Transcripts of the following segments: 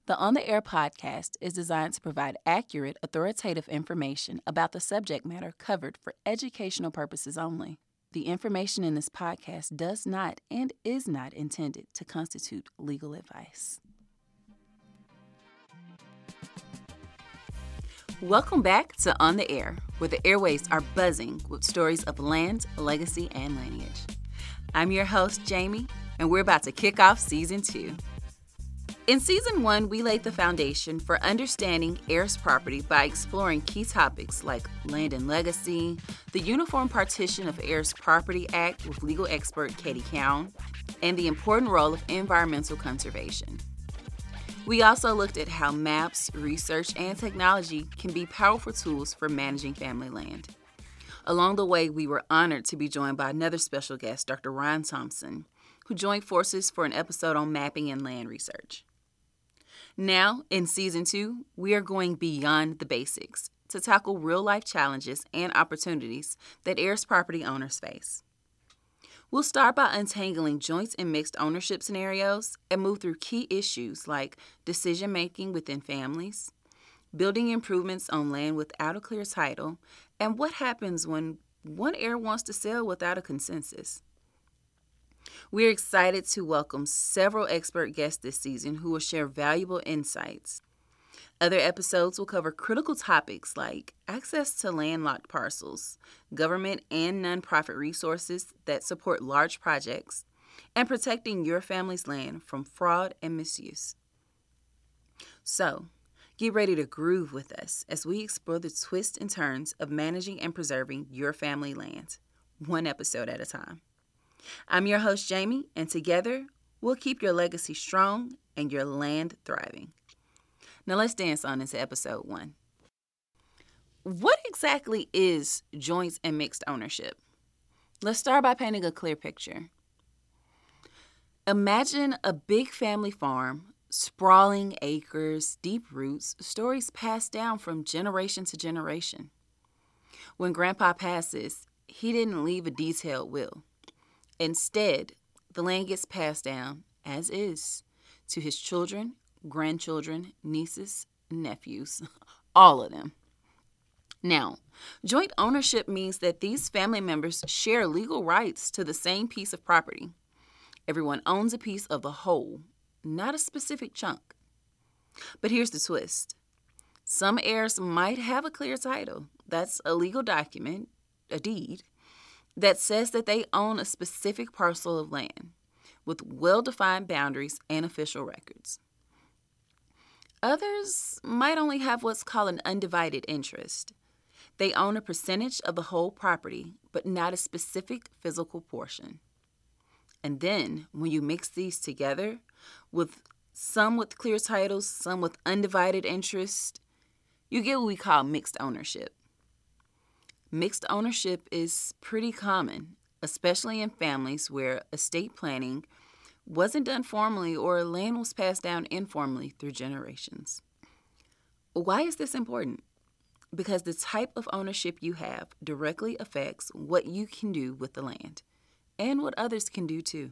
The On the Air podcast is designed to provide accurate, authoritative information about the subject matter covered for educational purposes only. The information in this podcast does not and is not intended to constitute legal advice. Welcome back to On the Air, where the airwaves are buzzing with stories of land, legacy, and lineage. I'm your host, Jamie, and we're about to kick off Season 2. In Season 1, we laid the foundation for understanding heirs property by exploring key topics like land and legacy, the Uniform Partition of Heirs Property Act with legal expert Katie Cowan, and the important role of environmental conservation. We also looked at how maps, research, and technology can be powerful tools for managing family land. Along the way, we were honored to be joined by another special guest, Dr. Ryan Thompson, who joined forces for an episode on mapping and land research. Now, in Season 2, we are going beyond the basics to tackle real-life challenges and opportunities that heirs property owners face. We'll start by untangling joint and mixed ownership scenarios and move through key issues like decision-making within families, building improvements on land without a clear title, and what happens when one heir wants to sell without a consensus. We're excited to welcome several expert guests this season who will share valuable insights. Other episodes will cover critical topics like access to landlocked parcels, government and nonprofit resources that support large projects, and protecting your family's land from fraud and misuse. So, get ready to groove with us as we explore the twists and turns of managing and preserving your family land, one episode at a time. I'm your host, Jamie, and together, we'll keep your legacy strong and your land thriving. Now let's dance on into episode 1. What exactly is joint and mixed ownership? Let's start by painting a clear picture. Imagine a big family farm, sprawling acres, deep roots, stories passed down from generation to generation. When Grandpa passes, he didn't leave a detailed will. Instead, the land gets passed down, as is, to his children, grandchildren, nieces, nephews, all of them. Now, joint ownership means that these family members share legal rights to the same piece of property. Everyone owns a piece of the whole, not a specific chunk. But here's the twist. Some heirs might have a clear title. That's a legal document, a deed, that says that they own a specific parcel of land with well-defined boundaries and official records. Others might only have what's called an undivided interest. They own a percentage of the whole property, but not a specific physical portion. And then, when you mix these together, with some with clear titles, some with undivided interest, you get what we call mixed ownership. Mixed ownership is pretty common, especially in families where estate planning wasn't done formally or land was passed down informally through generations. Why is this important? Because the type of ownership you have directly affects what you can do with the land and what others can do too.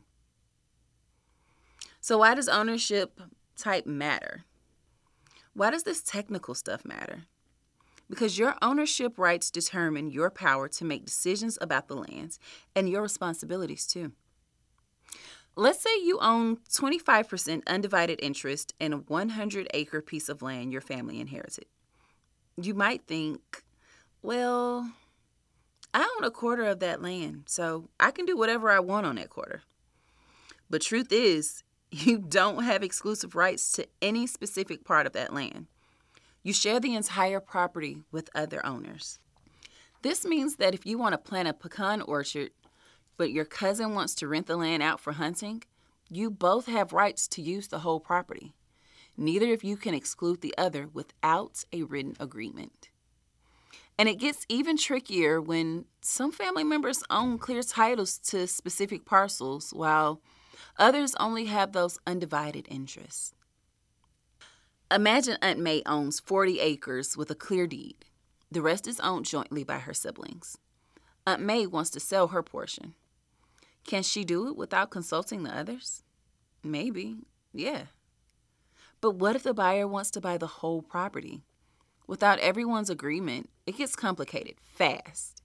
So why does ownership type matter? Why does this technical stuff matter? Because your ownership rights determine your power to make decisions about the land and your responsibilities too. Let's say you own 25% undivided interest in a 100-acre piece of land your family inherited. You might think, well, I own a quarter of that land, so I can do whatever I want on that quarter. But truth is, you don't have exclusive rights to any specific part of that land. You share the entire property with other owners. This means that if you want to plant a pecan orchard, but your cousin wants to rent the land out for hunting, you both have rights to use the whole property. Neither of you can exclude the other without a written agreement. And it gets even trickier when some family members own clear titles to specific parcels, while others only have those undivided interests. Imagine Aunt May owns 40 acres with a clear deed. The rest is owned jointly by her siblings. Aunt May wants to sell her portion. Can she do it without consulting the others? Maybe, yeah. But what if the buyer wants to buy the whole property? Without everyone's agreement, it gets complicated fast.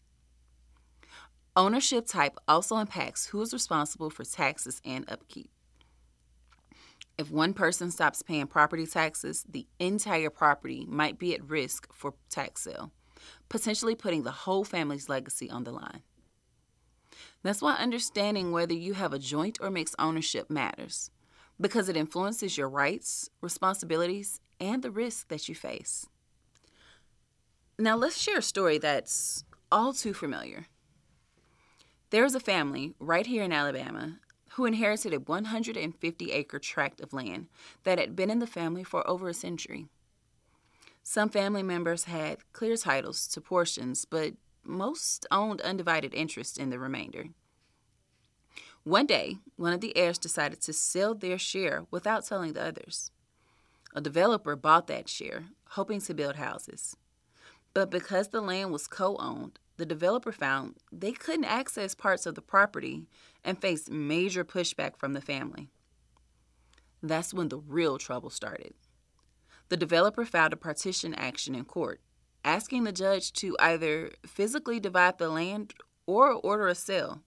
Ownership type also impacts who is responsible for taxes and upkeep. If one person stops paying property taxes, the entire property might be at risk for tax sale, potentially putting the whole family's legacy on the line. That's why understanding whether you have a joint or mixed ownership matters, because it influences your rights, responsibilities, and the risks that you face. Now let's share a story that's all too familiar. There is a family right here in Alabama who inherited a 150-acre tract of land that had been in the family for over a century. Some family members had clear titles to portions, but most owned undivided interest in the remainder. One day, one of the heirs decided to sell their share without telling the others. A developer bought that share, hoping to build houses. But because the land was co-owned, the developer found they couldn't access parts of the property and faced major pushback from the family. That's when the real trouble started. The developer filed a partition action in court, asking the judge to either physically divide the land or order a sale.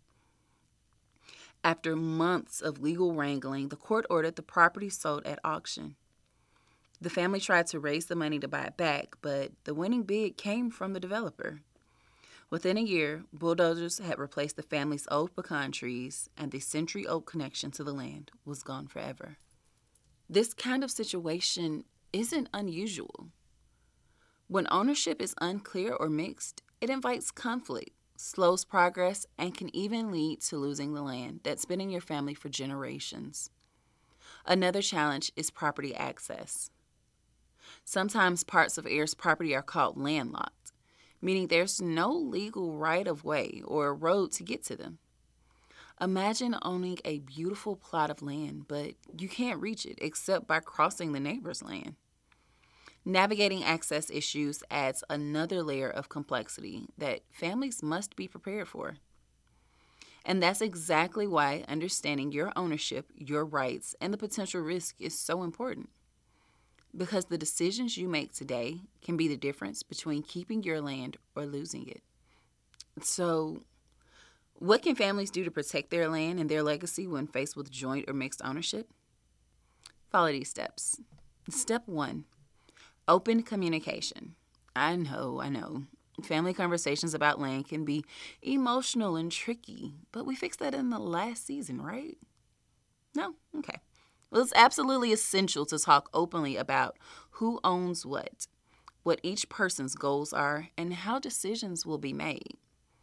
After months of legal wrangling, the court ordered the property sold at auction. The family tried to raise the money to buy it back, but the winning bid came from the developer. Within a year, bulldozers had replaced the family's old pecan trees, and the century-old connection to the land was gone forever. This kind of situation isn't unusual. When ownership is unclear or mixed, it invites conflict, slows progress, and can even lead to losing the land that's been in your family for generations. Another challenge is property access. Sometimes parts of heirs' property are called landlocked, meaning there's no legal right-of-way or road to get to them. Imagine owning a beautiful plot of land, but you can't reach it except by crossing the neighbor's land. Navigating access issues adds another layer of complexity that families must be prepared for. And that's exactly why understanding your ownership, your rights, and the potential risk is so important. Because the decisions you make today can be the difference between keeping your land or losing it. So, what can families do to protect their land and their legacy when faced with joint or mixed ownership? Follow these steps. Step 1, open communication. I know. Family conversations about land can be emotional and tricky, but we fixed that in the last season, right? No? Okay. Well, it's absolutely essential to talk openly about who owns what each person's goals are, and how decisions will be made.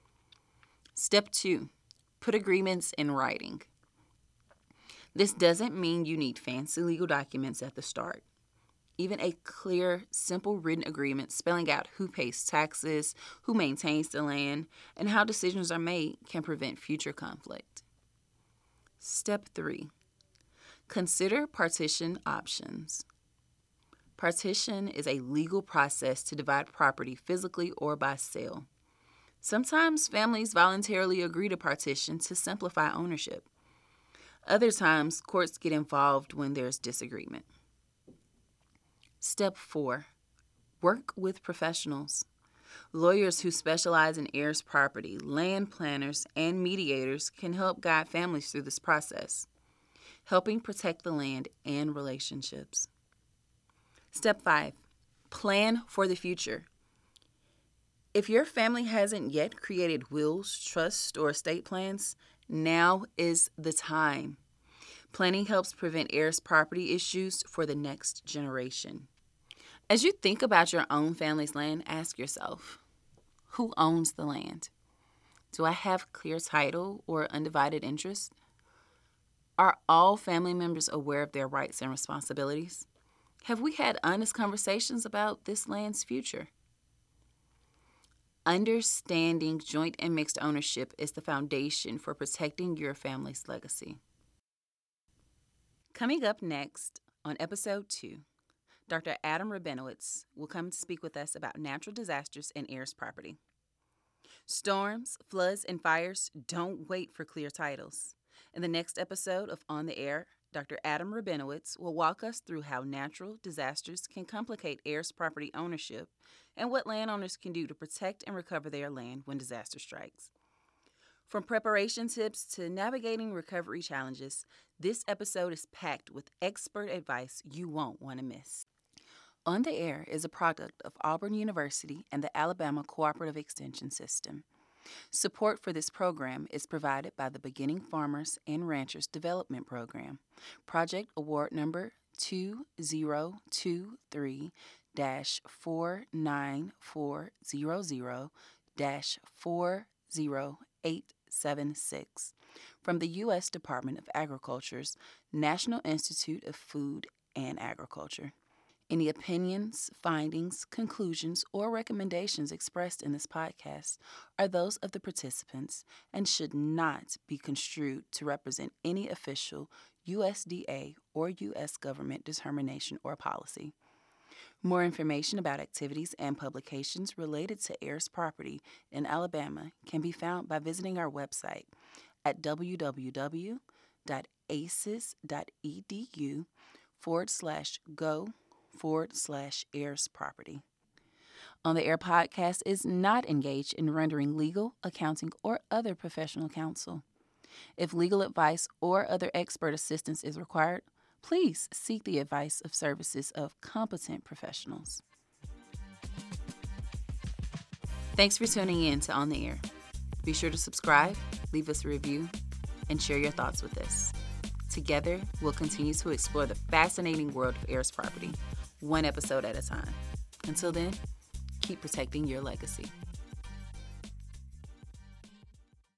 Step 2, put agreements in writing. This doesn't mean you need fancy legal documents at the start. Even a clear, simple written agreement spelling out who pays taxes, who maintains the land, and how decisions are made can prevent future conflict. Step 3, consider partition options. Partition is a legal process to divide property physically or by sale. Sometimes families voluntarily agree to partition to simplify ownership. Other times, courts get involved when there's disagreement. Step 4, work with professionals. Lawyers who specialize in heirs property, land planners, and mediators can help guide families through this process, helping protect the land and relationships. Step 5, plan for the future. If your family hasn't yet created wills, trusts, or estate plans, now is the time. Planning helps prevent heirs' property issues for the next generation. As you think about your own family's land, ask yourself, who owns the land? Do I have clear title or undivided interest? Are all family members aware of their rights and responsibilities? Have we had honest conversations about this land's future? Understanding joint and mixed ownership is the foundation for protecting your family's legacy. Coming up next on episode 2, Dr. Adam Rabinowitz will come to speak with us about natural disasters and heirs property. Storms, floods, and fires don't wait for clear titles. In the next episode of On the Air, Dr. Adam Rabinowitz will walk us through how natural disasters can complicate heirs' property ownership and what landowners can do to protect and recover their land when disaster strikes. From preparation tips to navigating recovery challenges, this episode is packed with expert advice you won't want to miss. On the Air is a product of Auburn University and the Alabama Cooperative Extension System. Support for this program is provided by the Beginning Farmers and Ranchers Development Program, Project Award Number 2022-49400-40876 from the U.S. Department of Agriculture's National Institute of Food and Agriculture. Any opinions, findings, conclusions, or recommendations expressed in this podcast are those of the participants and should not be construed to represent any official USDA or U.S. government determination or policy. More information about activities and publications related to heirs property in Alabama can be found by visiting our website at www.aces.edu/go/heirs property. On the Air podcast is not engaged in rendering legal, accounting, or other professional counsel. If legal advice or other expert assistance is required, please seek the advice of services of competent professionals. Thanks for tuning in to On the Air. Be sure to subscribe, leave us a review, and share your thoughts with us. Together, we'll continue to explore the fascinating world of heirs property, one episode at a time. Until then, keep protecting your legacy.